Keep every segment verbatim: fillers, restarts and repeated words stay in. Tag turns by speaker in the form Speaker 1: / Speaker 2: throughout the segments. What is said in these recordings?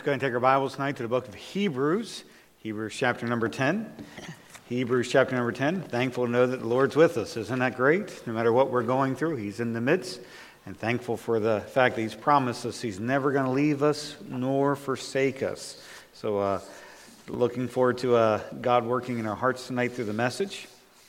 Speaker 1: We're going to take our Bibles tonight to the book of Hebrews, Hebrews chapter number ten. Hebrews chapter number ten. Thankful to know that the Lord's with us. Isn't that great? No matter what we're going through, He's in the midst. And thankful for the fact that He's promised us He's never going to leave us nor forsake us. So uh, looking forward to uh, God working in our hearts tonight through the message.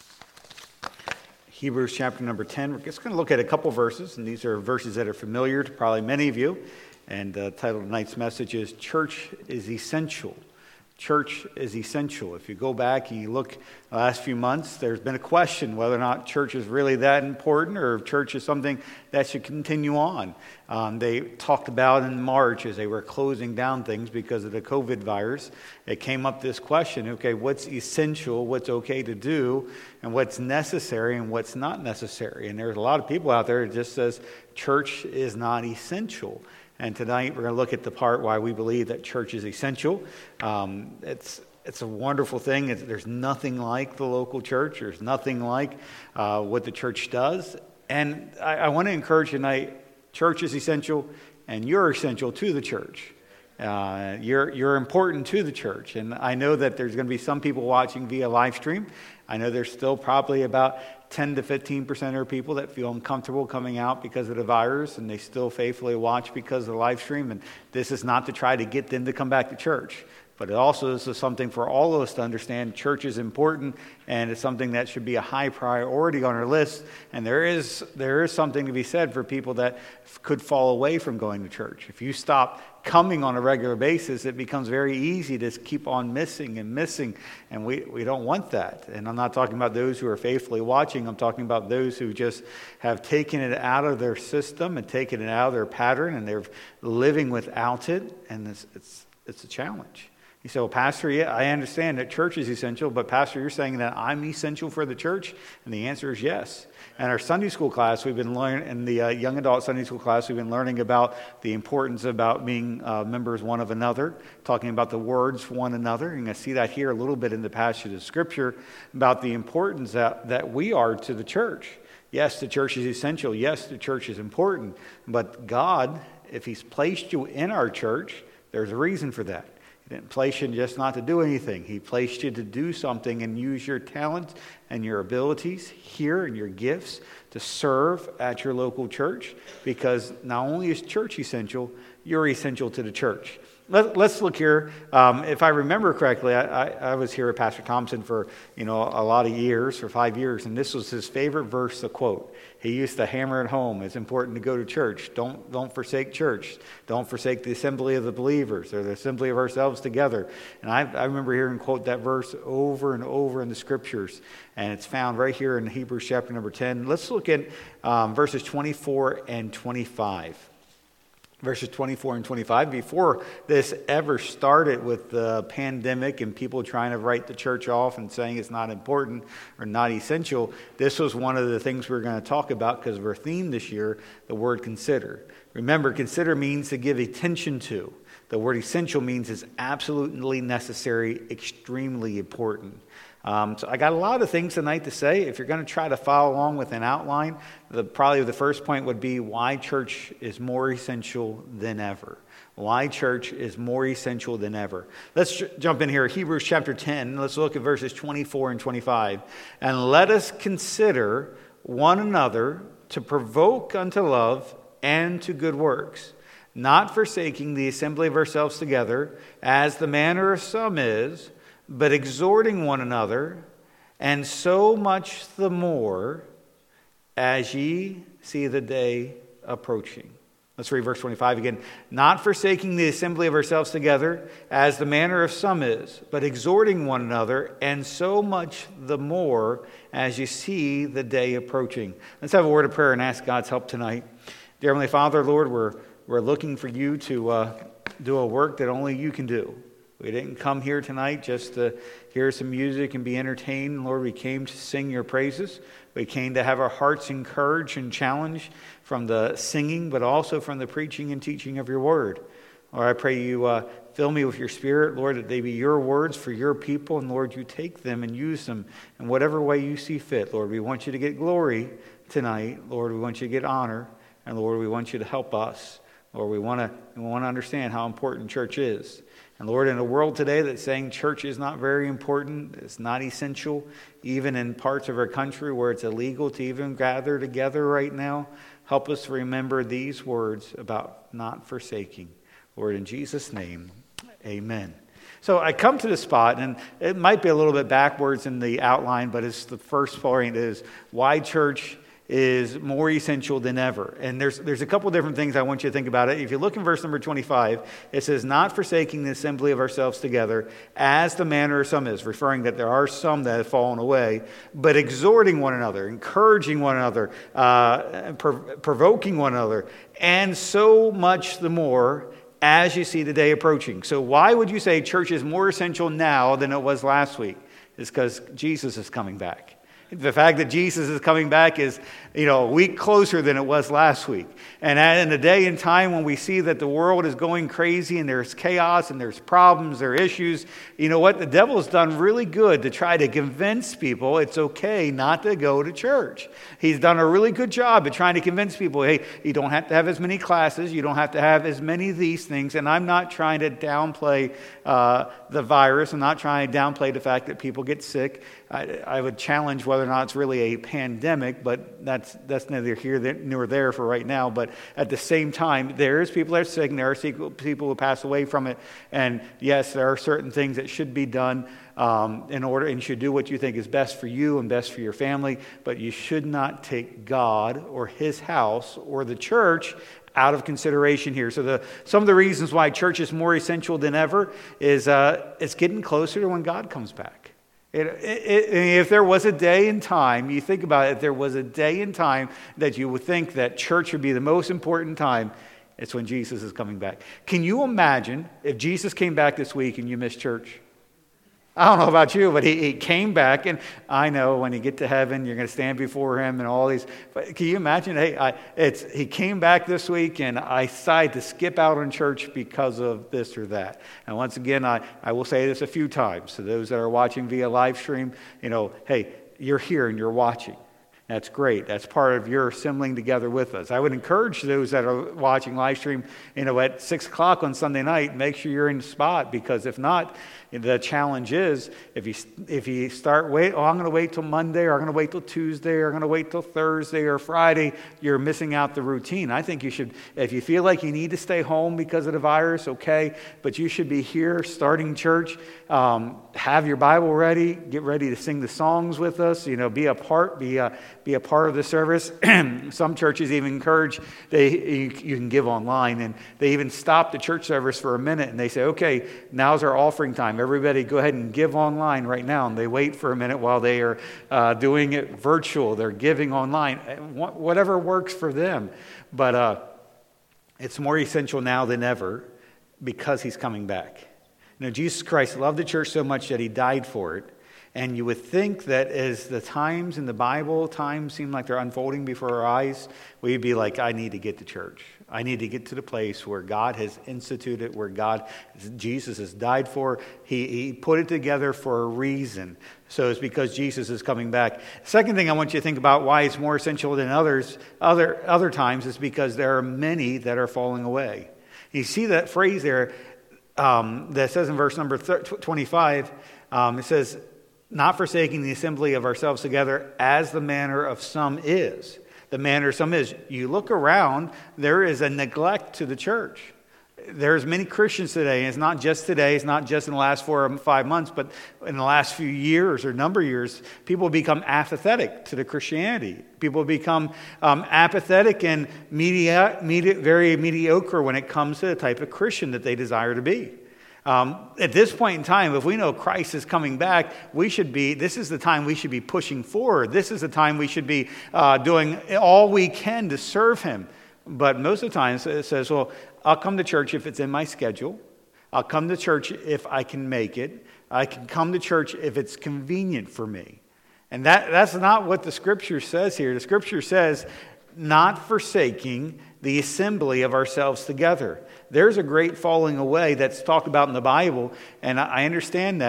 Speaker 1: Hebrews chapter number ten. We're just going to look at a couple verses, and these are verses that are familiar to probably many of you. And the title of tonight's message is Church is Essential. Church is essential. If you go back and you look the last few months, there's been a question whether or not church is really that important or if church is something that should continue on. Um, they talked about in March as they were closing down things because of the COVID virus. It came up this question, okay, what's essential, what's okay to do, and what's necessary and what's not necessary. And there's a lot of people out there that just says church is not essential. And tonight we're going to look at the part why we believe that church is essential. Um, it's it's a wonderful thing. It's, there's nothing like the local church. There's nothing like uh, what the church does. And I, I want to encourage you tonight, church is essential, and you're essential to the church. Uh, you're you're important to the church. And I know that there's going to be some people watching via live stream. I know there's still probably about ten to fifteen percent of people that feel uncomfortable coming out because of the virus, and they still faithfully watch because of the live stream. And this is not to try to get them to come back to church, but it also is something for all of us to understand. Church is important, and it's something that should be a high priority on our list. And there is there is something to be said for people that could fall away from going to church. If you stop coming on a regular basis, it becomes very easy to keep on missing and missing, and we, we don't want that. And I'm not talking about those who are faithfully watching. I'm talking about those who just have taken it out of their system and taken it out of their pattern, and they're living without it, and it's it's, it's a challenge. You say, well, Pastor, yeah, I understand that church is essential, but Pastor, you're saying that I'm essential for the church? And the answer is yes. In our Sunday school class, we've been learning, in the uh, young adult Sunday school class, we've been learning about the importance about being uh, members one of another, talking about the words one another. You're going to see that here a little bit in the passage of Scripture about the importance that, that we are to the church. Yes, the church is essential. Yes, the church is important. But God, if He's placed you in our church, there's a reason for that. He didn't place you just not to do anything. He placed you to do something and use your talents and your abilities here and your gifts to serve at your local church, because not only is church essential, you're essential to the church. Let, let's look here. Um, if I remember correctly, I, I, I was here with Pastor Thompson for you know a lot of years, for five years, and this was his favorite verse to quote. He used to hammer it home. It's important to go to church. Don't don't forsake church. Don't forsake the assembly of the believers or the assembly of ourselves together. And I, I remember hearing him quote that verse over and over in the Scriptures, and it's found right here in Hebrews chapter number ten. Let's look at um, verses twenty-four and twenty-five. Verses twenty-four and twenty-five, before this ever started with the pandemic and people trying to write the church off and saying it's not important or not essential, this was one of the things we we're going to talk about because of our theme this year, the word consider. Remember, consider means to give attention to. The word essential means it's absolutely necessary, extremely important. Um, so I got a lot of things tonight to say. If you're going to try to follow along with an outline, the, probably the first point would be why church is more essential than ever. Why church is more essential than ever. Let's j- jump in here. Hebrews chapter ten. Let's look at verses twenty-four and twenty-five. And let us consider one another to provoke unto love and to good works, not forsaking the assembly of ourselves together, as the manner of some is, but exhorting one another, and so much the more as ye see the day approaching. Let's read verse twenty-five again. Not forsaking the assembly of ourselves together, as the manner of some is, but exhorting one another, and so much the more as you see the day approaching. Let's have a word of prayer and ask God's help tonight. Dear Heavenly Father, Lord, we're, we're looking for you to uh, do a work that only you can do. We didn't come here tonight just to hear some music and be entertained. Lord, we came to sing your praises. We came to have our hearts encouraged and challenged from the singing, but also from the preaching and teaching of your word. Lord, I pray you uh, fill me with your Spirit, Lord, that they be your words for your people. And Lord, you take them and use them in whatever way you see fit. Lord, we want you to get glory tonight. Lord, we want you to get honor. And Lord, we want you to help us. Lord, we want to we want to understand how important church is. And Lord, in a world today that's saying church is not very important, it's not essential, even in parts of our country where it's illegal to even gather together right now, help us remember these words about not forsaking. Lord, in Jesus' name, amen. So I come to the spot, and it might be a little bit backwards in the outline, but it's the first point is why church is more essential than ever. And there's there's a couple different things I want you to think about it. If you look in verse number twenty-five, it says, not forsaking the assembly of ourselves together, as the manner of some is, referring that there are some that have fallen away, but exhorting one another, encouraging one another, uh, prov- provoking one another, and so much the more as you see the day approaching. So why would you say church is more essential now than it was last week? It's because Jesus is coming back. The fact that Jesus is coming back is, you know, a week closer than it was last week. And in a day and time when we see that the world is going crazy and there's chaos and there's problems, there are issues, you know what? The devil's done really good to try to convince people it's okay not to go to church. He's done a really good job at trying to convince people, hey, you don't have to have as many classes, you don't have to have as many of these things. And I'm not trying to downplay uh, the virus. I'm not trying to downplay the fact that people get sick. I, I would challenge whether or not it's really a pandemic, but that's that's neither here nor there for right now. But at the same time, there is people that are sick, and there are people who pass away from it. And yes, there are certain things that should be done um, in order, and you should do what you think is best for you and best for your family. But you should not take God or His house or the church out of consideration here. So the some of the reasons why church is more essential than ever is uh, it's getting closer to when God comes back. It, it, it, if there was a day and time, you think about it, if there was a day and time that you would think that church would be the most important time, it's when Jesus is coming back. Can you imagine if Jesus came back this week and you missed church? I don't know about you, but he, he came back, and I know when you get to heaven, you're going to stand before him and all these. But can you imagine? Hey, I, it's he came back this week, and I decided to skip out on church because of this or that. And once again, I, I will say this a few times to those that are watching via live stream. You know, hey, you're here and you're watching. That's great. That's part of your assembling together with us. I would encourage those that are watching live stream, you know, at six o'clock on Sunday night, make sure you're in the spot, because if not, the challenge is if you if you start wait, oh, I'm going to wait till Monday, or I'm going to wait till Tuesday, or I'm going to wait till Thursday or Friday, you're missing out the routine. I think you should, if you feel like you need to stay home because of the virus, okay, but you should be here starting church. Um, have your Bible ready. Get ready to sing the songs with us. You know, be a part, be a be a part of the service. Some churches even encourage they you, you can give online, and they even stop the church service for a minute and they say, okay, now's our offering time. Everybody go ahead and give online right now. And they wait for a minute while they are uh, doing it virtual. They're giving online, whatever works for them. But uh, it's more essential now than ever because he's coming back. You know, Jesus Christ loved the church so much that he died for it. And you would think that as the times in the Bible, times seem like they're unfolding before our eyes, we'd be like, I need to get to church. I need to get to the place where God has instituted, where God, Jesus has died for. He, he put it together for a reason. So it's because Jesus is coming back. Second thing I want you to think about why it's more essential than others, other, other times, is because there are many that are falling away. You see that phrase there um, that says in verse number twenty-five, um, it says, not forsaking the assembly of ourselves together as the manner of some is. The manner of some is. You look around, there is a neglect to the church. There's many Christians today, and it's not just today, it's not just in the last four or five months, but in the last few years or number of years, people become apathetic to the Christianity. People become um, apathetic and media, media, very mediocre when it comes to the type of Christian that they desire to be. Um, at this point in time, if we know Christ is coming back, we should be, this is the time we should be pushing forward. This is the time we should be uh, doing all we can to serve him. But most of the time it says, well, I'll come to church if it's in my schedule. I'll come to church if I can make it. I can come to church if it's convenient for me. And that, that's not what the scripture says here. The scripture says, not forsaking the assembly of ourselves together. There's a great falling away that's talked about in the Bible, and I understand that.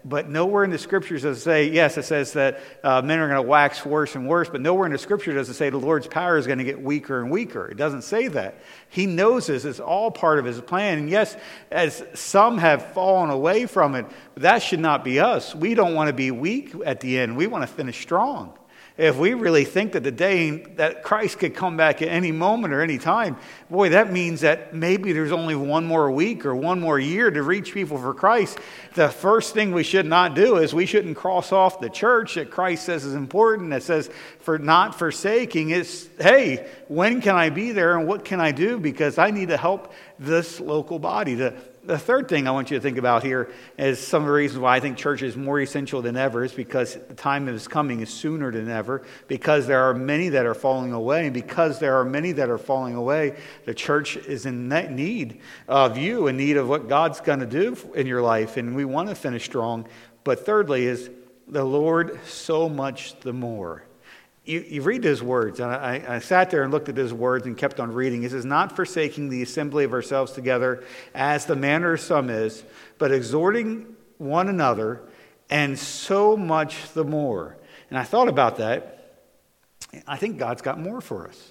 Speaker 1: But nowhere in the Scriptures does it say, yes, it says that uh, men are going to wax worse and worse, but nowhere in the Scripture does it say the Lord's power is going to get weaker and weaker. It doesn't say that. He knows this. It's all part of his plan. And yes, as some have fallen away from it, that should not be us. We don't want to be weak at the end. We want to finish strong. If we really think that the day that Christ could come back at any moment or any time, boy, that means that maybe there's only one more week or one more year to reach people for Christ. The first thing we should not do is we shouldn't cross off the church that Christ says is important, that says for not forsaking. It's, hey, when can I be there and what can I do? Because I need to help this local body. The, the third thing I want you to think about here is some of the reasons why I think church is more essential than ever is because the time is coming is sooner than ever, because there are many that are falling away, and because there are many that are falling away, the church is in need of you, in need of what God's going to do in your life, and we want to finish strong. But thirdly is the Lord so much the more. You, you read those words, and I, I sat there and looked at those words and kept on reading. It says, not forsaking the assembly of ourselves together, as the manner of some is, but exhorting one another, and so much the more. And I thought about that. I think God's got more for us.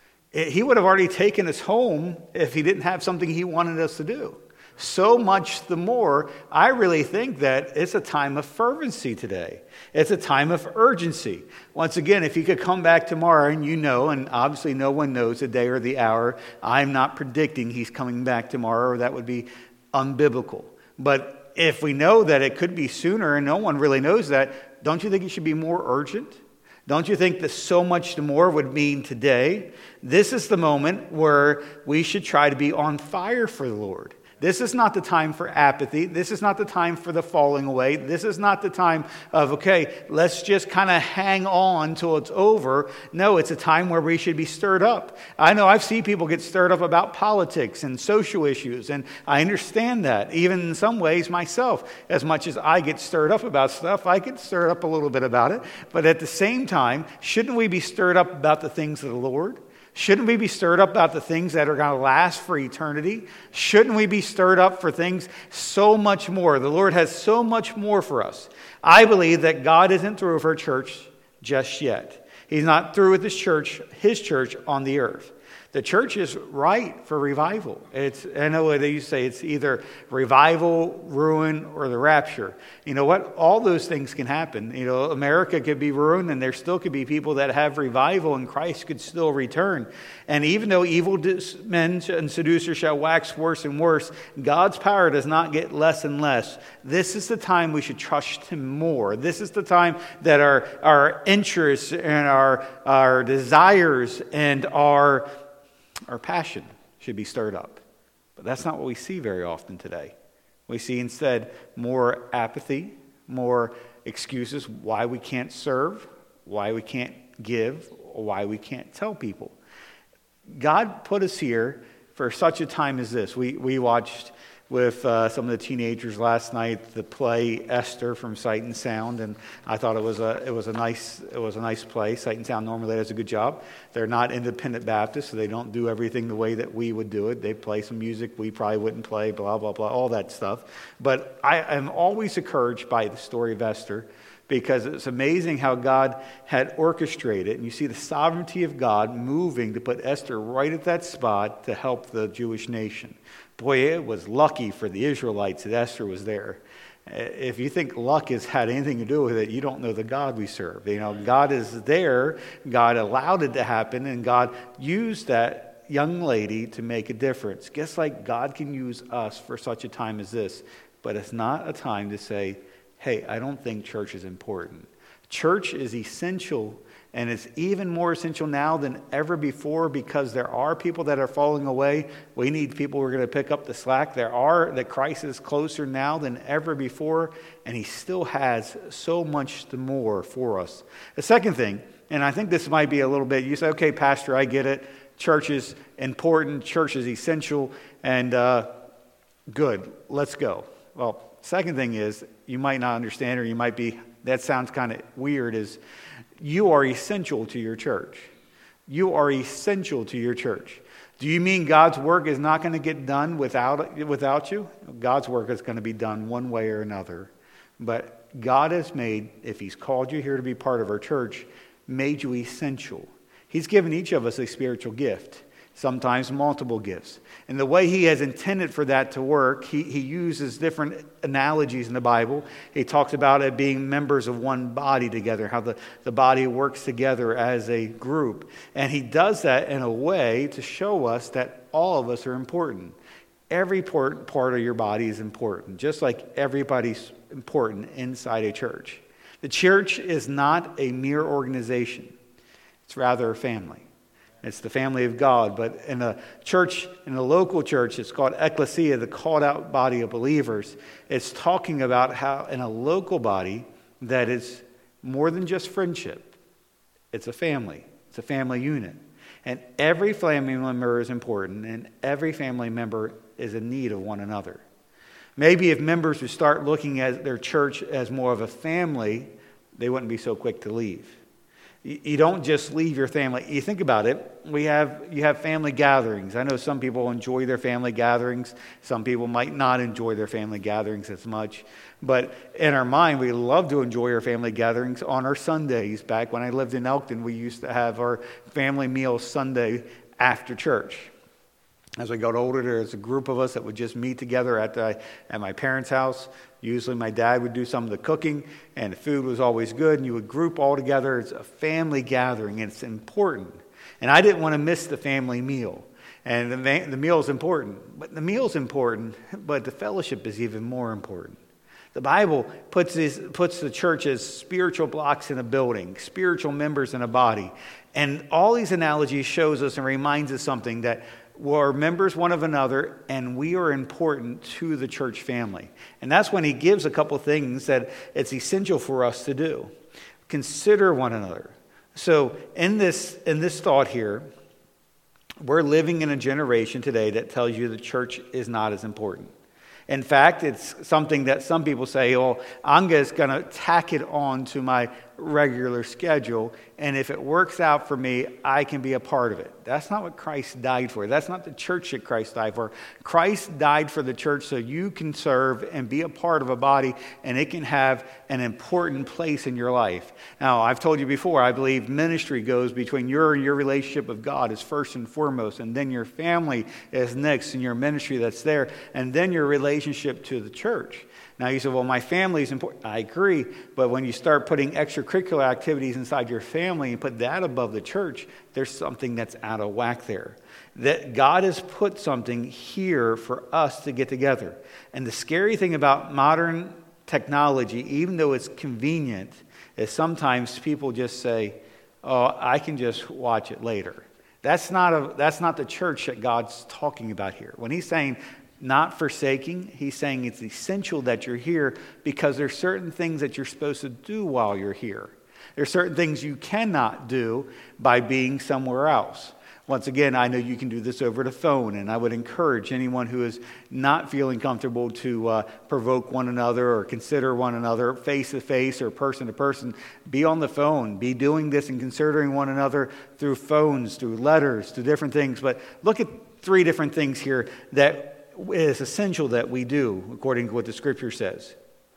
Speaker 1: He would have already taken us home if he didn't have something he wanted us to do. So much the more, I really think that it's a time of fervency today. It's a time of urgency. Once again, if he could come back tomorrow, and you know, and obviously no one knows the day or the hour, I'm not predicting he's coming back tomorrow, or that would be unbiblical. But if we know that it could be sooner, and no one really knows that, don't you think it should be more urgent? Don't you think that so much more would mean today? This is the moment where we should try to be on fire for the Lord. This is not the time for apathy. This is not the time for the falling away. This is not the time of, okay, let's just kind of hang on till it's over. No, it's a time where we should be stirred up. I know I've seen people get stirred up about politics and social issues, and I understand that. Even in some ways myself, as much as I get stirred up about stuff, I get stirred up a little bit about it. But at the same time, shouldn't we be stirred up about the things of the Lord? Shouldn't we be stirred up about the things that are going to last for eternity? Shouldn't we be stirred up for things so much more? The Lord has so much more for us. I believe that God isn't through with our church just yet. He's not through with his church, his church on the earth. The church is right for revival. It's, I know what they used to say, it's either revival, ruin, or the rapture. You know what? All those things can happen. You know, America could be ruined, and there still could be people that have revival, and Christ could still return. And even though evil men and seducers shall wax worse and worse, God's power does not get less and less. This is the time we should trust him more. This is the time that our, our interests and our, our desires and our Our passion should be stirred up. But that's not what we see very often today. We see instead more apathy, more excuses why we can't serve, why we can't give, or why we can't tell people. God put us here for such a time as this. We we watched with uh, some of the teenagers last night the play Esther from Sight and Sound, and I thought it was a it was a nice it was a nice play. Sight and Sound normally does a good job. They're not independent Baptists, so they don't do everything the way that we would do it. They play some music we probably wouldn't play, blah blah blah, all that stuff. But I am always encouraged by the story of Esther, because it's amazing how God had orchestrated, and you see the sovereignty of God moving to put Esther right at that spot to help the Jewish nation. Boy, it was lucky for the Israelites that Esther was there. If you think luck has had anything to do with it, you don't know the God we serve. You know, God is there, God allowed it to happen, and God used that young lady to make a difference. Guess like God can use us for such a time as this, but it's not a time to say, hey, I don't think church is important. Church is essential, and it's even more essential now than ever before, because there are people that are falling away. We need people who are going to pick up the slack. There are, that Christ is closer now than ever before, and he still has so much more for us. The second thing, and I think this might be a little bit, you say, okay, Pastor, I get it. Church is important. Church is essential, and uh, good. Let's go. Well, second thing is, you might not understand, or you might be, that sounds kind of weird, is you are essential to your church. You are essential to your church. Do you mean God's work is not going to get done without without you? God's work is going to be done one way or another. But God has made, if he's called you here to be part of our church, made you essential. He's given each of us a spiritual gift, sometimes multiple gifts. And the way he has intended for that to work, he, he uses different analogies in the Bible. He talks about it being members of one body together, how the, the body works together as a group. And he does that in a way to show us that all of us are important. Every part, part of your body is important, just like everybody's important inside a church. The church is not a mere organization. It's rather a family. It's the family of God. But in a church, in a local church, it's called ecclesia, the called out body of believers. It's talking about how in a local body that is more than just friendship. It's a family. It's a family unit. And every family member is important, and every family member is in need of one another. Maybe if members would start looking at their church as more of a family, they wouldn't be so quick to leave. You don't just leave your family. You think about it, we have you have family gatherings. I know some people enjoy their family gatherings. Some people might not enjoy their family gatherings as much. But in our mind, we love to enjoy our family gatherings on our Sundays. Back when I lived in Elkton, we used to have our family meal Sunday after church. As we got older, there was a group of us that would just meet together at the, at my parents' house. Usually my dad would do some of the cooking, and the food was always good, and you would group all together. It's a family gathering, and it's important. And I didn't want to miss the family meal. And the, the meal is important. But the meal is important, but the fellowship is even more important. The Bible puts, these, puts the church as spiritual blocks in a building, spiritual members in a body. And all these analogies shows us and reminds us something, that we're members one of another, and we are important to the church family. And that's when he gives a couple things that it's essential for us to do. Consider one another. So in this, in this thought here, we're living in a generation today that tells you the church is not as important. In fact, it's something that some people say, well, I'm just going to tack it on to my regular schedule, and if it works out for me, I can be a part of it. That's not what Christ died for. That's not the church that Christ died for. Christ died for the church so you can serve and be a part of a body, and it can have an important place in your life. Now, I've told you before, I believe ministry goes between your and your relationship with God is first and foremost, and then your family is next, and your ministry that's there, and then your relationship to the church. Now you say, well, my family is important. I agree, but when you start putting extracurricular activities inside your family and put that above the church, there's something that's out of whack there. That God has put something here for us to get together. And the scary thing about modern technology, even though it's convenient, is sometimes people just say, oh, I can just watch it later. That's not a, that's not the church that God's talking about here. When he's saying not forsaking, he's saying it's essential that you're here because there's certain things that you're supposed to do while you're here. There's certain things you cannot do by being somewhere else. Once again, I know you can do this over the phone, and I would encourage anyone who is not feeling comfortable to uh, provoke one another or consider one another face-to-face or person-to-person. Be on the phone. Be doing this and considering one another through phones, through letters, through different things. But look at three different things here that is essential that we do according to what the Scripture says.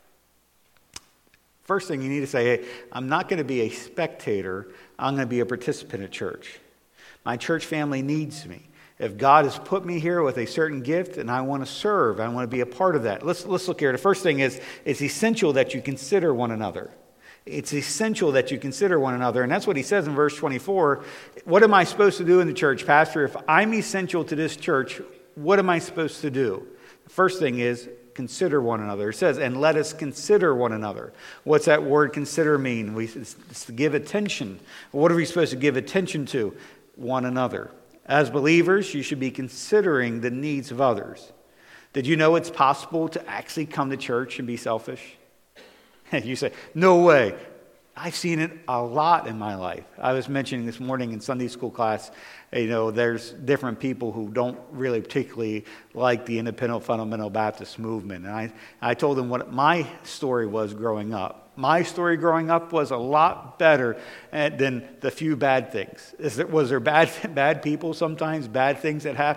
Speaker 1: First thing you need to say, hey, I'm not going to be a spectator. I'm going to be a participant at church. My church family needs me. If God has put me here with a certain gift and I want to serve, I want to be a part of that. Let's, let's look here. The first thing is, it's essential that you consider one another. It's essential that you consider one another. And that's what he says in verse twenty-four. What am I supposed to do in the church, Pastor? If I'm essential to this church, what am I supposed to do? The first thing is consider one another. It says, and let us consider one another. What's that word consider mean? We, it's, it's to give attention. What are we supposed to give attention to? One another. As believers, you should be considering the needs of others. Did you know it's possible to actually come to church and be selfish? And you say, no way. I've seen it a lot in my life. I was mentioning this morning in Sunday school class, you know, there's different people who don't really particularly like the independent fundamental Baptist movement. And I, I told them what my story was growing up. My story growing up was a lot better than the few bad things. Is there, was there bad, bad people sometimes, bad things that happened?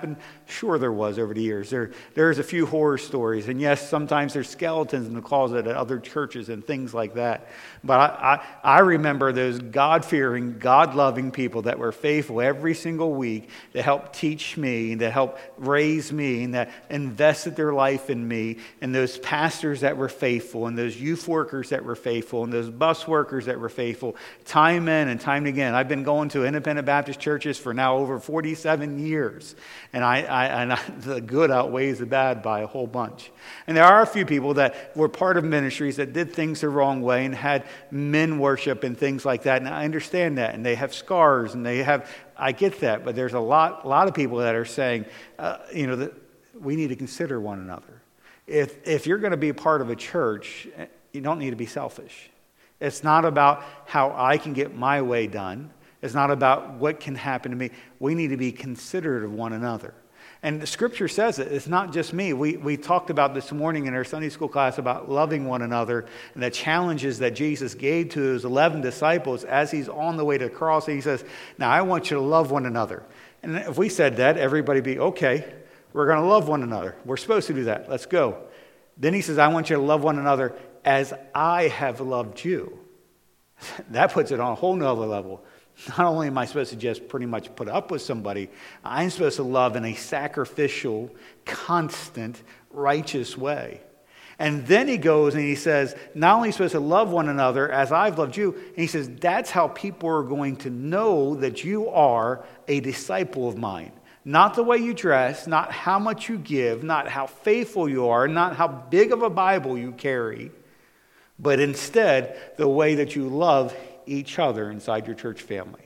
Speaker 1: Sure there was over the years. There, there's a few horror stories. And yes, sometimes there's skeletons in the closet at other churches and things like that. But I, I, I remember those God-fearing, God-loving people that were faithful every single week to help teach me and to help raise me and that invested their life in me, and those pastors that were faithful and those youth workers that were faithful and those bus workers that were faithful time in and time again. I've been going to independent Baptist churches for now over forty-seven years, and I, I and I, the good outweighs the bad by a whole bunch. And there are a few people that were part of ministries that did things the wrong way and had men worship and things like that, and I understand that, and they have scars and they have, I get that, but there's a lot, a lot of people that are saying, uh, you know, that we need to consider one another. If if you're going to be a part of a church, you don't need to be selfish. It's not about how I can get my way done. It's not about what can happen to me. We need to be considerate of one another. And the Scripture says it. It's not just me. We we talked about this morning in our Sunday school class about loving one another and the challenges that Jesus gave to his eleven disciples as he's on the way to the cross. He says, now I want you to love one another. And if we said that, everybody would be, okay, we're going to love one another. We're supposed to do that. Let's go. Then he says, I want you to love one another as I have loved you. That puts it on a whole nother level. Not only am I supposed to just pretty much put up with somebody, I'm supposed to love in a sacrificial, constant, righteous way. And then he goes and he says, not only are you supposed to love one another as I've loved you, and he says, that's how people are going to know that you are a disciple of mine. Not the way you dress, not how much you give, not how faithful you are, not how big of a Bible you carry, but instead the way that you love each other inside your church family.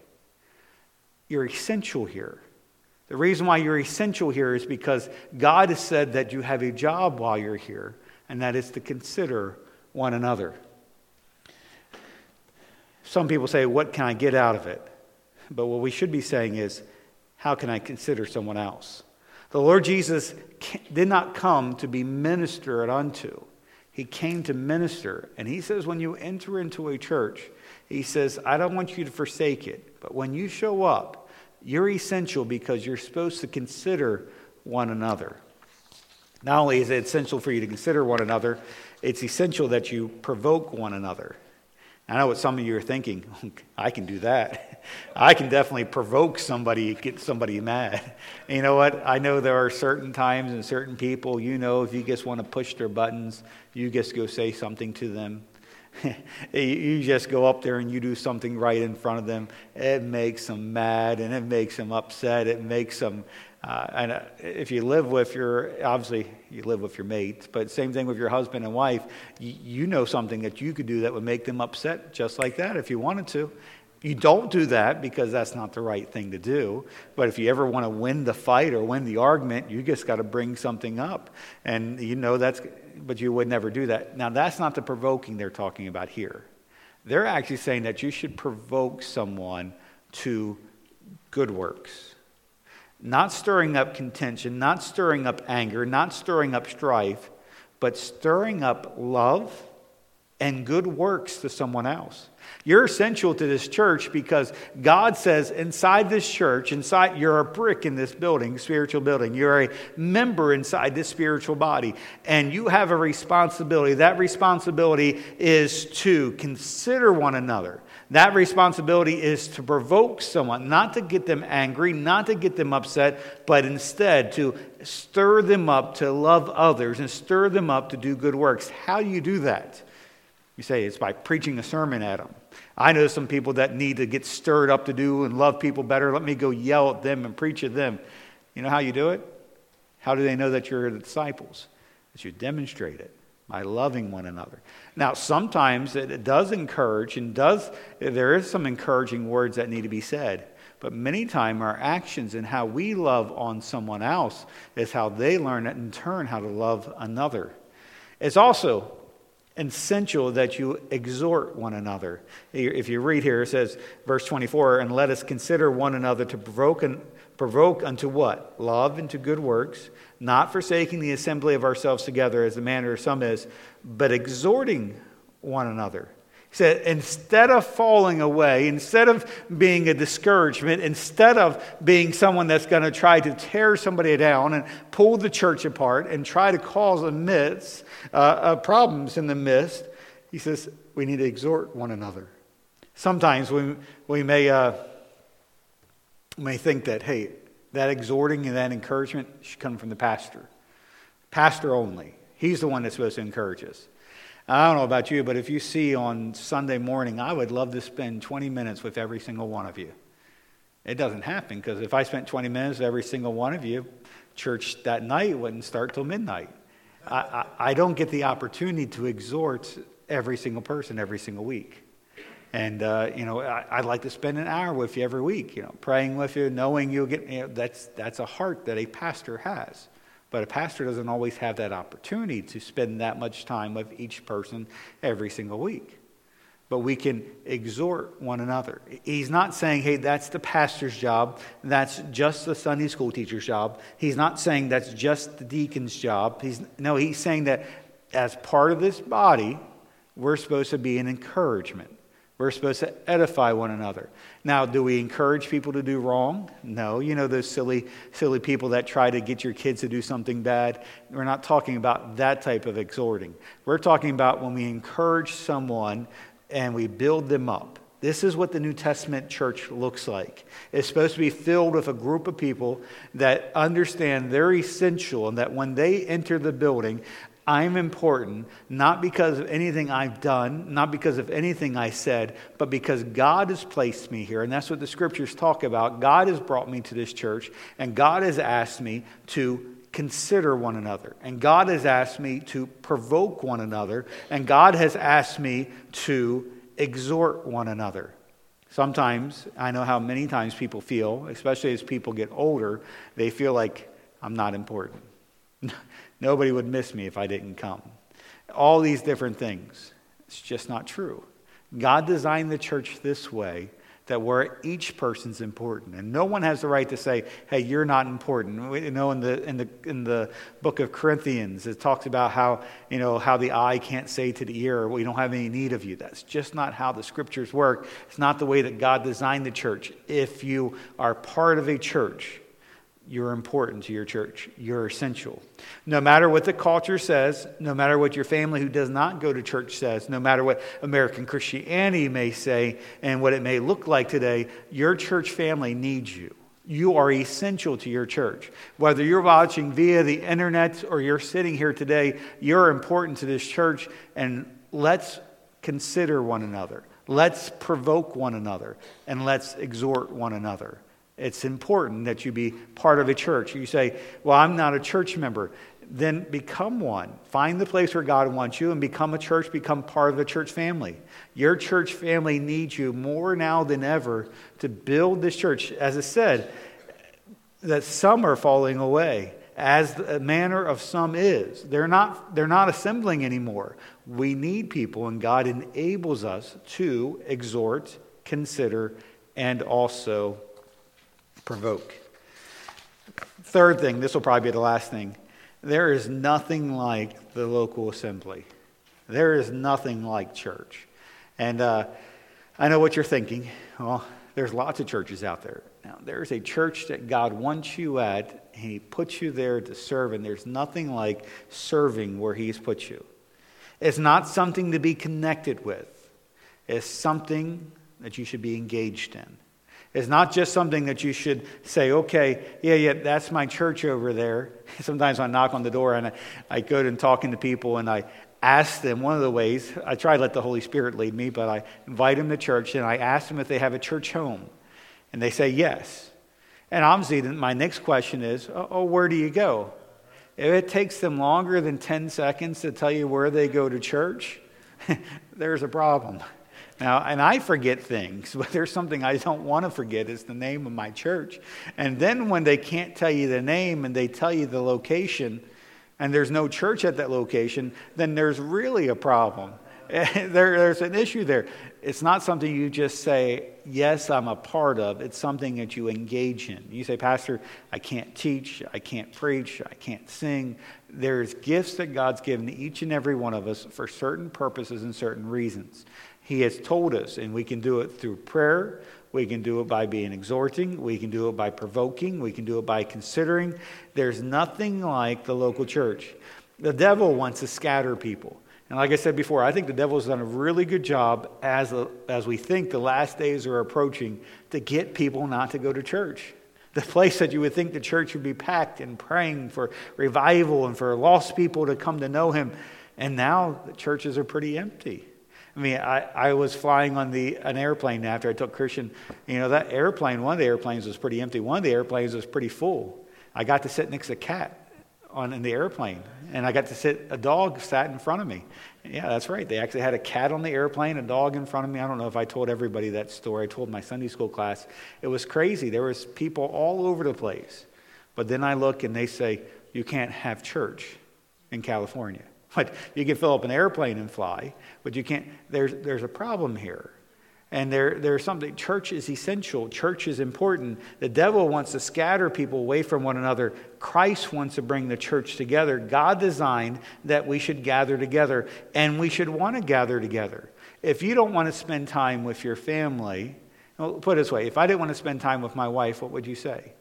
Speaker 1: You're essential here. The reason why you're essential here is because God has said that you have a job while you're here, and that is to consider one another. Some people say, what can I get out of it? But what we should be saying is, how can I consider someone else? The Lord Jesus did not come to be ministered unto. He came to minister. And he says when you enter into a church, he says, I don't want you to forsake it. But when you show up, you're essential because you're supposed to consider one another. Not only is it essential for you to consider one another, it's essential that you provoke one another. I know what some of you are thinking. I can do that. I can definitely provoke somebody, get somebody mad. And you know what? I know there are certain times and certain people, you know, if you just want to push their buttons, you just go say something to them. You just go up there and you do something right in front of them. It makes them mad and it makes them upset. It makes them... Uh, and uh, if you live with your, obviously you live with your mates, but same thing with your husband and wife, you, you know something that you could do that would make them upset just like that if you wanted to. You don't do that because that's not the right thing to do. But if you ever want to win the fight or win the argument, you just got to bring something up. And you know that's, but you would never do that. Now that's not the provoking they're talking about here. They're actually saying that you should provoke someone to good works. Not stirring up contention, not stirring up anger, not stirring up strife, but stirring up love and good works to someone else. You're essential to this church because God says inside this church, inside you're a brick in this building, spiritual building. You're a member inside this spiritual body. And you have a responsibility. That responsibility is to consider one another. That responsibility is to provoke someone, not to get them angry, not to get them upset, but instead to stir them up to love others and stir them up to do good works. How do you do that? You say it's by preaching a sermon at them. I know some people that need to get stirred up to do and love people better. Let me go yell at them and preach at them. You know how you do it? How do they know that you're the disciples? That you demonstrate it by loving one another. Now, sometimes it does encourage and does there is some encouraging words that need to be said. But many times our actions and how we love on someone else is how they learn in turn how to love another. It's also essential that you exhort one another. If you read here, it says, verse twenty-four, and let us consider one another to provoke, and, provoke unto what? Love and to good works, not forsaking the assembly of ourselves together as the manner of some is, but exhorting one another. He said, instead of falling away, instead of being a discouragement, instead of being someone that's going to try to tear somebody down and pull the church apart and try to cause a midst, uh, uh, problems in the midst, he says, we need to exhort one another. Sometimes we, we may, uh, may think that, hey, that exhorting and that encouragement should come from the pastor. Pastor only. He's the one that's supposed to encourage us. I don't know about you, but if you see on Sunday morning, I would love to spend twenty minutes with every single one of you. It doesn't happen, because if I spent twenty minutes with every single one of you, church that night wouldn't start till midnight. I, I, I don't get the opportunity to exhort every single person every single week. And, uh, you know, I, I'd like to spend an hour with you every week, you know, praying with you, knowing you'll get, you know, that's, that's a heart that a pastor has. But a pastor doesn't always have that opportunity to spend that much time with each person every single week. But we can exhort one another. He's not saying, hey, that's the pastor's job. That's just the Sunday school teacher's job. He's not saying that's just the deacon's job. He's, no, he's saying that as part of this body, we're supposed to be an encouragement. We're supposed to edify one another. Now, do we encourage people to do wrong? No. You know those silly, silly people that try to get your kids to do something bad? We're not talking about that type of exhorting. We're talking about when we encourage someone and we build them up. This is what the New Testament church looks like. It's supposed to be filled with a group of people that understand they're essential and that when they enter the building, I'm important, not because of anything I've done, not because of anything I said, but because God has placed me here. And that's what the scriptures talk about. God has brought me to this church, and God has asked me to consider one another. And God has asked me to provoke one another. And God has asked me to exhort one another. Sometimes, I know how many times people feel, especially as people get older, they feel like I'm not important. Nobody would miss me if I didn't come. All these different things. It's just not true. God designed the church this way, that where each person's important, and no one has the right to say, "Hey, you're not important." You know, in the in the in the book of Corinthians, it talks about how you know how the eye can't say to the ear, "We don't have any need of you." That's just not how the scriptures work. It's not the way that God designed the church. If you are part of a church, you're important to your church. You're essential. No matter what the culture says, no matter what your family who does not go to church says, no matter what American Christianity may say and what it may look like today, your church family needs you. You are essential to your church. Whether you're watching via the internet or you're sitting here today, you're important to this church, and let's consider one another. Let's provoke one another, and let's exhort one another. It's important that you be part of a church. You say, well, I'm not a church member. Then become one. Find the place where God wants you and become a church, become part of the church family. Your church family needs you more now than ever to build this church. As I said, that some are falling away, as the manner of some is. They're not, they're not assembling anymore. We need people, and God enables us to exhort, consider, and also provoke. Third thing, this will probably be the last thing. There is nothing like the local assembly. There is nothing like church. And uh, I know what you're thinking. Well, there's lots of churches out there. Now, there's a church that God wants you at, and He puts you there to serve, and there's nothing like serving where He's put you. It's not something to be connected with. It's something that you should be engaged in. It's not just something that you should say, okay, yeah, yeah, that's my church over there. Sometimes I knock on the door and I, I go and talking to people and I ask them, one of the ways, I try to let the Holy Spirit lead me, but I invite them to church and I ask them if they have a church home. And they say yes. And obviously my next question is, oh, oh where do you go? If it takes them longer than ten seconds to tell you where they go to church, there's a problem. Now, and I forget things, but there's something I don't want to forget. It's the name of my church. And then when they can't tell you the name and they tell you the location, and there's no church at that location, then there's really a problem. there, there's an issue there. It's not something you just say, yes, I'm a part of. It's something that you engage in. You say, Pastor, I can't teach, I can't preach, I can't sing. There's gifts that God's given to each and every one of us for certain purposes and certain reasons. He has told us, and we can do it through prayer. We can do it by being exhorting. We can do it by provoking. We can do it by considering. There's nothing like the local church. The devil wants to scatter people. And like I said before, I think the devil's done a really good job as, a, as we think the last days are approaching to get people not to go to church. The place that you would think the church would be packed and praying for revival and for lost people to come to know him. And now the churches are pretty empty. I mean, I, I was flying on the an airplane after I took Christian. You know, that airplane, one of the airplanes was pretty empty. One of the airplanes was pretty full. I got to sit next to a cat on in the airplane. And I got to sit, a dog sat in front of me. Yeah, that's right. They actually had a cat on the airplane, a dog in front of me. I don't know if I told everybody that story. I told my Sunday school class. It was crazy. There was people all over the place. But then I look and they say, you can't have church in California. But you can fill up an airplane and fly, but you can't. There's there's a problem here. And there there's something. Church is essential. Church is important. The devil wants to scatter people away from one another. Christ wants to bring the church together. God designed that we should gather together, and we should want to gather together. If you don't want to spend time with your family, well, put it this way, if I didn't want to spend time with my wife, what would you say?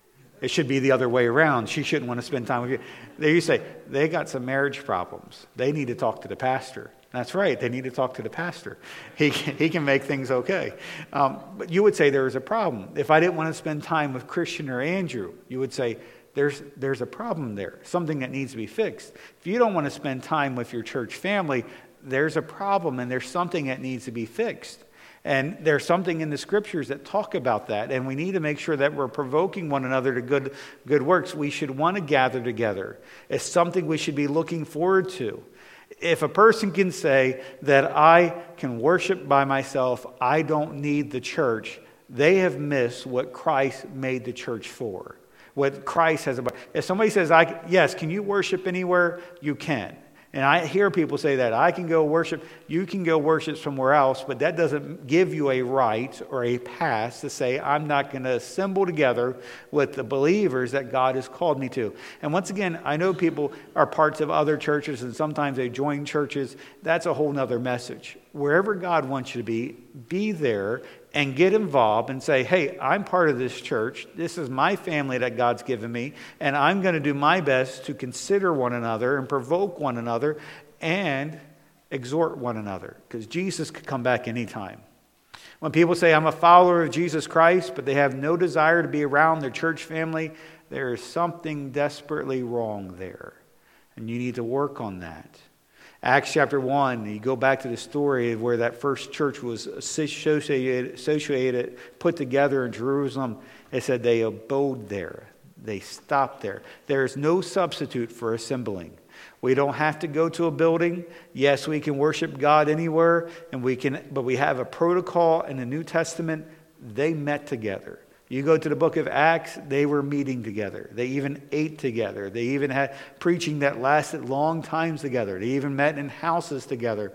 Speaker 1: It should be the other way around. She shouldn't want to spend time with you. There you say, they got some marriage problems. They need to talk to the pastor. That's right. They need to talk to the pastor. He can, he can make things okay. Um, but you would say there is a problem. If I didn't want to spend time with Christian or Andrew, you would say there's there's a problem there, something that needs to be fixed. If you don't want to spend time with your church family, there's a problem and there's something that needs to be fixed. And there's something in the scriptures that talk about that. And we need to make sure that we're provoking one another to good, good works. We should want to gather together. It's something we should be looking forward to. If a person can say that I can worship by myself, I don't need the church, they have missed what Christ made the church for. What Christ has about. If somebody says, "I yes, can you worship anywhere?" You can. And I hear people say that, I can go worship, you can go worship somewhere else, but that doesn't give you a right or a pass to say, I'm not going to assemble together with the believers that God has called me to. And once again, I know people are parts of other churches and sometimes they join churches. That's a whole nother message. Wherever God wants you to be, be there and get involved and say, hey, I'm part of this church. This is my family that God's given me, and I'm going to do my best to consider one another and provoke one another and exhort one another, because Jesus could come back anytime. When people say, I'm a follower of Jesus Christ, but they have no desire to be around their church family, there is something desperately wrong there, and you need to work on that. Acts chapter one, you go back to the story of where that first church was associated, associated, put together in Jerusalem. It said they abode there. They stopped there. There is no substitute for assembling. We don't have to go to a building. Yes, we can worship God anywhere, and we can, but we have a protocol in the New Testament. They met together. You go to the book of Acts, they were meeting together. They even ate together. They even had preaching that lasted long times together. They even met in houses together.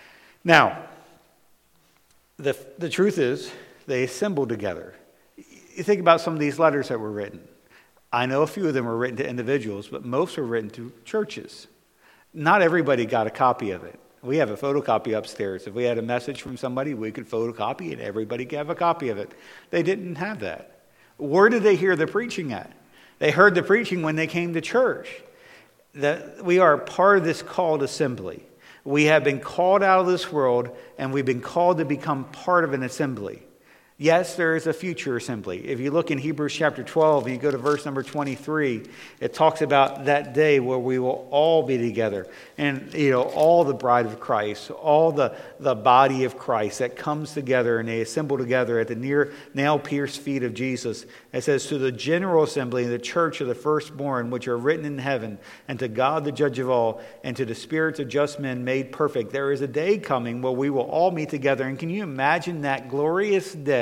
Speaker 1: Now, the, the truth is, they assembled together. You think about some of these letters that were written. I know a few of them were written to individuals, but most were written to churches. Not everybody got a copy of it. We have a photocopy upstairs. If we had a message from somebody, we could photocopy it. Everybody could have a copy of it. They didn't have that. Where did they hear the preaching at? They heard the preaching when they came to church. That we are part of this called assembly. We have been called out of this world, and we've been called to become part of an assembly. Yes, there is a future assembly. If you look in Hebrews chapter twelve, you go to verse number twenty-three, it talks about that day where we will all be together. And, you know, all the bride of Christ, all the, the body of Christ that comes together and they assemble together at the near nail-pierced feet of Jesus. It says, to the general assembly, the church of the firstborn, which are written in heaven, and to God the judge of all, and to the spirits of just men made perfect. There is a day coming where we will all meet together. And can you imagine that glorious day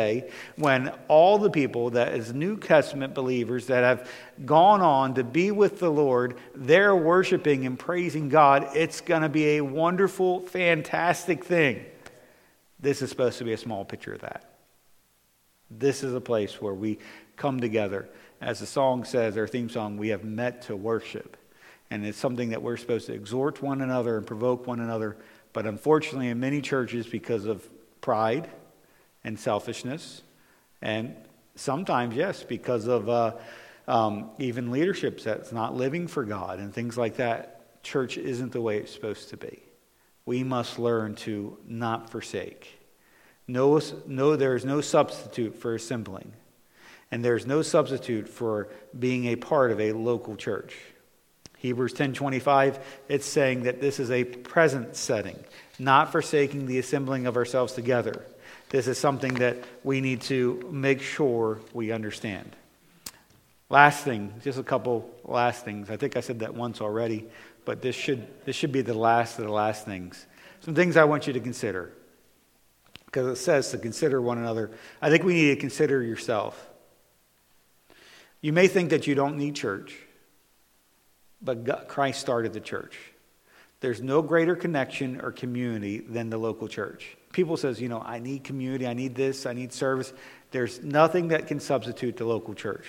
Speaker 1: day when all the people that as New Testament believers that have gone on to be with the Lord, they're worshiping and praising God. It's going to be a wonderful, fantastic thing. This is supposed to be a small picture of that. This is a place where we come together. As the song says, our theme song, we have met to worship. And it's something that we're supposed to exhort one another and provoke one another. But unfortunately, in many churches, because of pride and selfishness, and sometimes, yes, because of uh, um, even leadership that's not living for God and things like that, church isn't the way it's supposed to be. We must learn to not forsake. No, no, there is no substitute for assembling. And there's no substitute for being a part of a local church. Hebrews ten twenty-five, it's saying that this is a present setting, not forsaking the assembling of ourselves together. This is something that we need to make sure we understand. Last thing, just a couple last things. I think I said that once already, but this should this should be the last of the last things. Some things I want you to consider, because it says to consider one another. I think we need to consider yourself. You may think that you don't need church, but God, Christ started the church. There's no greater connection or community than the local church. People says, you know, I need community, I need this, I need service. There's nothing that can substitute the local church.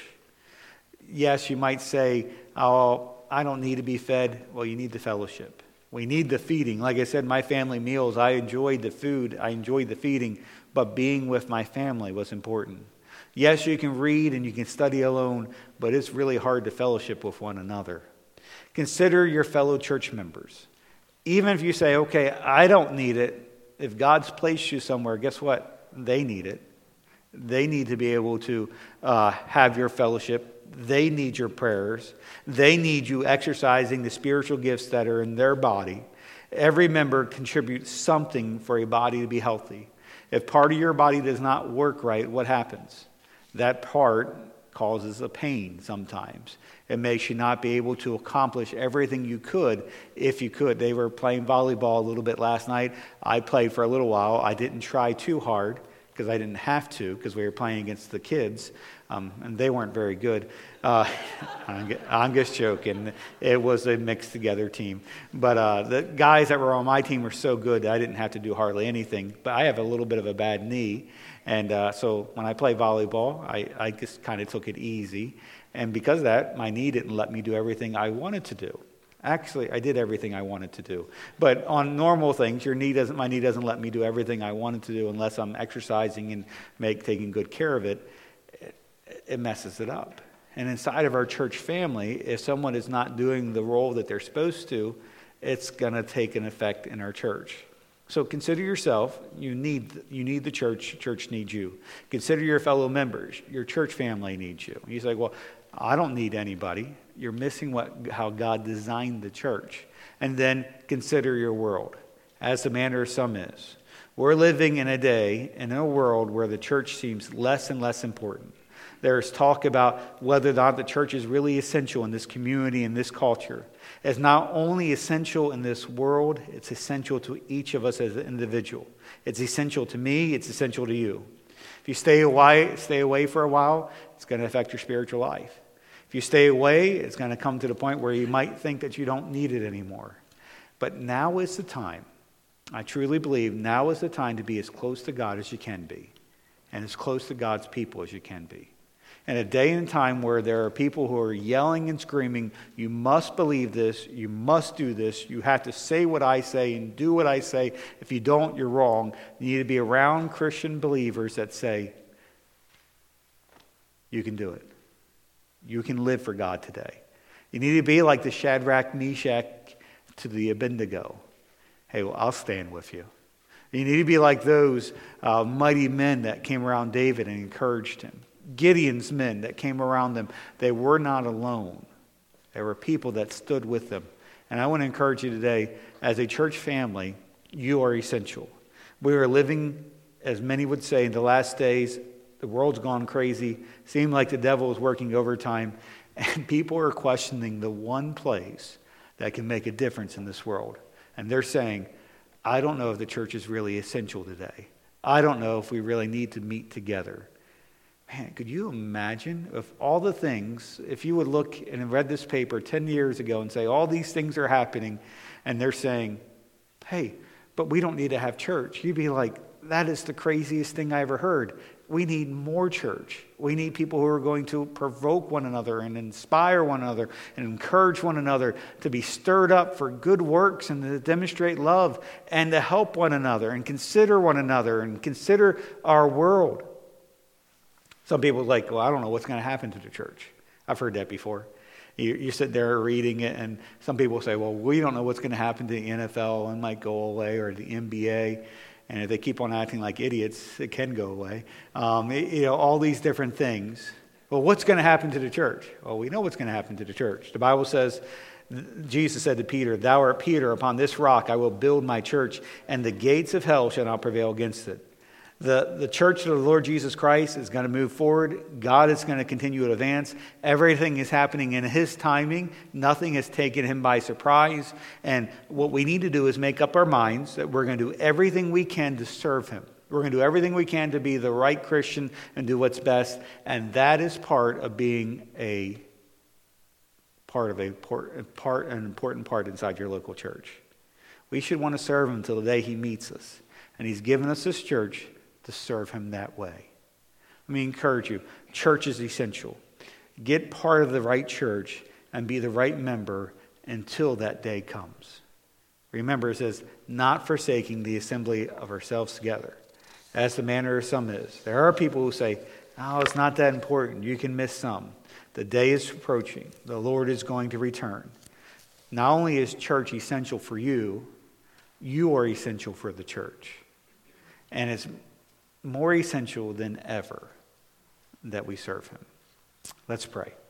Speaker 1: Yes, you might say, oh, I don't need to be fed. Well, you need the fellowship. We need the feeding. Like I said, my family meals, I enjoyed the food, I enjoyed the feeding, but being with my family was important. Yes, you can read and you can study alone, but it's really hard to fellowship with one another. Consider your fellow church members. Even if you say, okay, I don't need it, if God's placed you somewhere, guess what? They need it. They need to be able to uh, have your fellowship. They need your prayers. They need you exercising the spiritual gifts that are in their body. Every member contributes something for a body to be healthy. If part of your body does not work right, what happens? That part causes a pain sometimes. It makes you not be able to accomplish everything you could if you could. They were playing volleyball a little bit last night. I played for a little while. I didn't try too hard because I didn't have to because we were playing against the kids, um, and they weren't very good. Uh, I'm, I'm just joking. It was a mixed together team. But uh, the guys that were on my team were so good that I didn't have to do hardly anything. But I have a little bit of a bad knee. And uh, so when I play volleyball, I, I just kind of took it easy. And because of that, my knee didn't let me do everything I wanted to do. Actually, I did everything I wanted to do. But on normal things, your knee doesn't. My knee doesn't let me do everything I wanted to do unless I'm exercising and make taking good care of it. It, it messes it up. And inside of our church family, if someone is not doing the role that they're supposed to, it's going to take an effect in our church. So consider yourself. You need you need the church. Church needs you. Consider your fellow members. Your church family needs you. You say, well, I don't need anybody. You're missing what how God designed the church. And then consider your world, as the manner of some is. We're living in a day, in a world where the church seems less and less important. There's talk about whether or not the church is really essential in this community, in this culture. It's not only essential in this world, it's essential to each of us as an individual. It's essential to me, it's essential to you. If you stay away, stay away for a while, it's going to affect your spiritual life. If you stay away, it's going to come to the point where you might think that you don't need it anymore. But now is the time. I truly believe now is the time to be as close to God as you can be, and as close to God's people as you can be. In a day and time where there are people who are yelling and screaming, you must believe this, you must do this, you have to say what I say and do what I say. If you don't, you're wrong. You need to be around Christian believers that say, you can do it. You can live for God today. You need to be like the Shadrach, Meshach to the Abednego. Hey, well, I'll stand with you. You need to be like those uh, mighty men that came around David and encouraged him. Gideon's men that came around them, they were not alone. There were people that stood with them. And I want to encourage you today, as a church family, you are essential. We are living, as many would say, in the last days. The world's gone crazy. Seems like the devil is working overtime. And people are questioning the one place that can make a difference in this world. And they're saying, I don't know if the church is really essential today. I don't know if we really need to meet together. Man, could you imagine if all the things, if you would look and read this paper ten years ago and say all these things are happening and they're saying, hey, but we don't need to have church. You'd be like, that is the craziest thing I ever heard. We need more church. We need people who are going to provoke one another and inspire one another and encourage one another to be stirred up for good works and to demonstrate love and to help one another and consider one another and consider our world. Some people are like, well, I don't know what's going to happen to the church. I've heard that before. You, you sit there reading it, and some people say, well, we don't know what's going to happen to the N F L and might go away, or the N B A. And if they keep on acting like idiots, it can go away. Um, you know, all these different things. Well, what's going to happen to the church? Well, we know what's going to happen to the church. The Bible says, Jesus said to Peter, thou art Peter, upon this rock I will build my church, and the gates of hell shall not prevail against it. The, the church of the Lord Jesus Christ is going to move forward. God is going to continue to advance. Everything is happening in His timing. Nothing has taken Him by surprise. And what we need to do is make up our minds that we're going to do everything we can to serve Him. We're going to do everything we can to be the right Christian and do what's best. And that is part of being a part of a part, an important part inside your local church. We should want to serve Him until the day He meets us. And He's given us this church to serve Him that way. Let me encourage you. Church is essential. Get part of the right church and be the right member until that day comes. Remember, it says, not forsaking the assembly of ourselves together, as the manner of some is. There are people who say, oh, it's not that important. You can miss some. The day is approaching. The Lord is going to return. Not only is church essential for you, you are essential for the church. And it's more essential than ever that we serve Him. Let's pray.